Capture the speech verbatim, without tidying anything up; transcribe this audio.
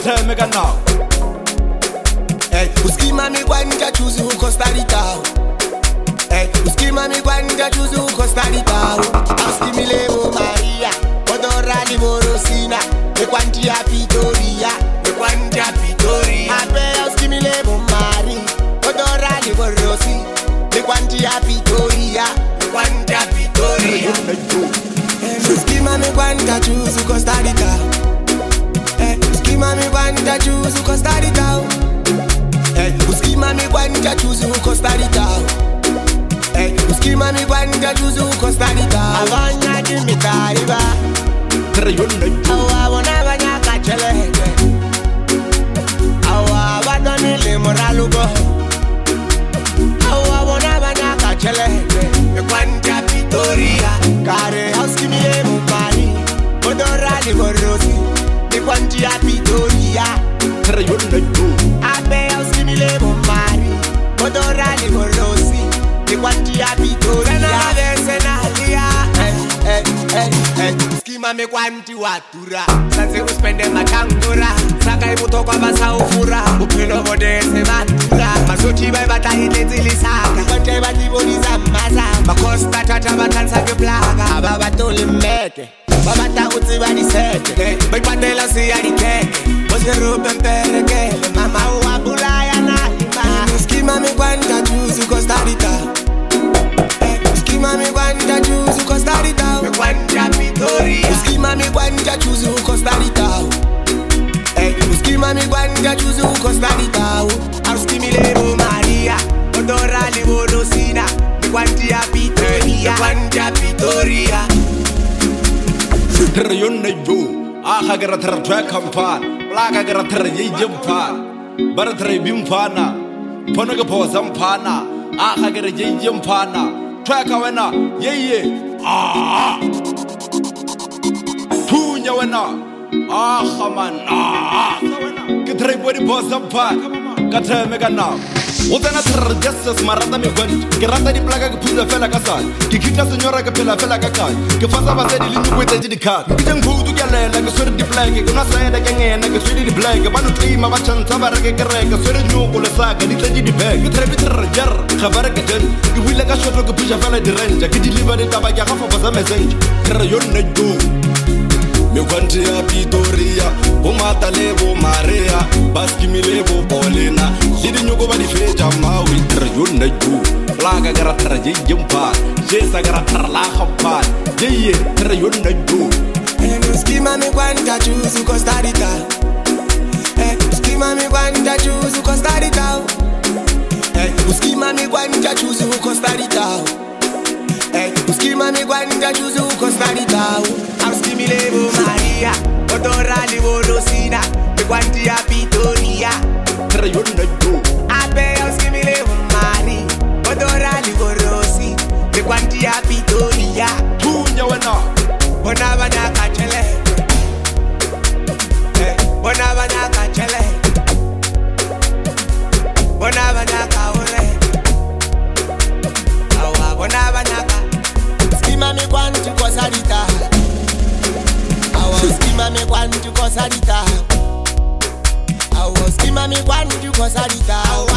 Katemeka now. Hey, uskima mi kwanja chuzu Costa Rica. Hey, uskima mi kwanja chuzu Costa Rica. Uskimilebo Maria, odora di Borosina, me kwanti a Pitoria, me kwanti a Pitoria. Ape uskimilebo Maria, odora di Borosi, me kwanti a Pitoria, me kwanti a Pitoria. Uskima mi kwanja chuzu Costa Rica. Hey, uskima mi kwanja chuzu Costa Rica. Hey, uskima mi kwanja chuzu Costa Rica. Hey, uskima mi kwanja chuzu Costa Rica. Avanya dimitariba. Awa bona banya kachele. Awa badani le moralugo. Awa bona banya kachele. Me kwanja Pitoria. Kare uskimi le mupani. Odora di Borosi. Me kwanja Pitoria. Ape uskimilebo Mari, odora di Borosi, di quanti a Pitoria. Sena vesena lia, eh eh eh eh. Skima me quanti watura, sanse uspende matangura, saka ibuto kwa basa ufura, upino bode se matura, masoti bai bata hitezi lisaka, kwante bati bodi zamaza, makosta tata batansa ke plaga, ababa tole meke. Babata uti badi sete, bai pandela si ari keke, ose ruben pereke, mama uwa bulaya na lima. Uskima mi kwanja chuzu Costa Rica. Uskima mi kwanja chuzu Costa Rica. Mi kwanja Pitoria. Uskima mi kwanja chuzu Costa Rica. Uskima mi kwanja chuzu Costa Rica. Uskimilebo Maria, odora di Borosina, mi kwanja Pitoria, mi kwanja Pitoria. Trayone jo, aha gara tra track kampan, plaga gara tra ye jumpan, bara tra bimpana, ponaga posam pana, aha gara ye jumpana, track awena, ye ye, ah, tunya wena, ah man, ah, kitra body posam pan, Katemeka now. Utana tra justice marata mi kwent, kirata di plaga ke puza fela kasal, kikita senyora ke pela fela kakal, ke fasa base di lindu kwete di kat, kijang budu gyale na ke sori di plaga, kuna saeda kenge na ke sori di plaga, banu trima bachan sabara ke kereka, sori nyuko le saka di tadi di bag, ke trebi tra jar, khabara ke jen, ke wila ka shoto ke puza fela di renja, ke deliver di tabak ya khafa basa message, tra yon na jo. Me kwanti a Pitoria, bomata lebo Maria, baskimilebo Polina, lidi nyuko badi feja mawi trayun na ju, laga gara traje jumpa, jesa gara trala khampa, jeye trayun na ju. Uskima mi kwanja chuzu Costa Rica. Uskima mi kwanja chuzu Costa Rica. Uskima mi kwanja chuzu Costa Rica. Uskima mi kwanja chuzu Costa Rica. Uskimilebo Maria, odora di Borosina, mi kwanti a Pitoria. Trayun na ju. Ape uskimilebo Mari, odora di Borosi, mi kwanti a Pitoria. Tunya wena. Bona bana kachele. Bona bana kachele. Bona bana kaole. Awa bona bana ka. Skima mi kwanti Costa Rica. Awa skima mi kwanti Costa Rica. Awa skima mi kwanti Costa Rica.